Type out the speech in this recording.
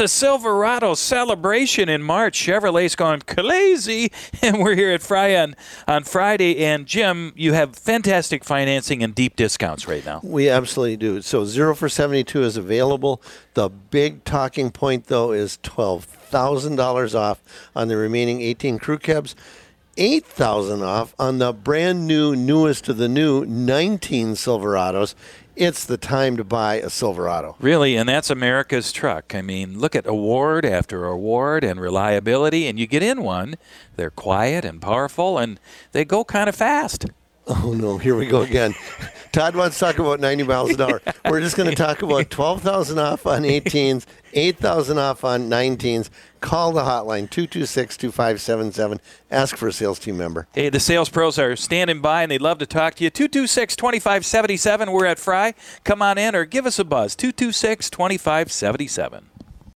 a Silverado celebration in March. Chevrolet's gone crazy, and we're here at Fry on Friday. And, Jim, you have fantastic financing and deep discounts right now. We absolutely do. So 0 for 72 is available. The big talking point, though, is $12,000 off on the remaining 18 crew cabs. $8,000 off on the brand new, newest of the new 19 Silverados. It's the time to buy a Silverado. Really, and that's America's truck. I mean, look at award after award and reliability, and you get in one. They're quiet and powerful, and they go kind of fast. Oh, no, here we go again. Todd wants to talk about 90 miles an hour. We're just going to talk about $12,000 off on 18s, $8,000 off on 19s. Call the hotline, 226-2577. Ask for a sales team member. Hey, the sales pros are standing by, and they'd love to talk to you. 226-2577. We're at Fry. Come on in or give us a buzz, 226-2577.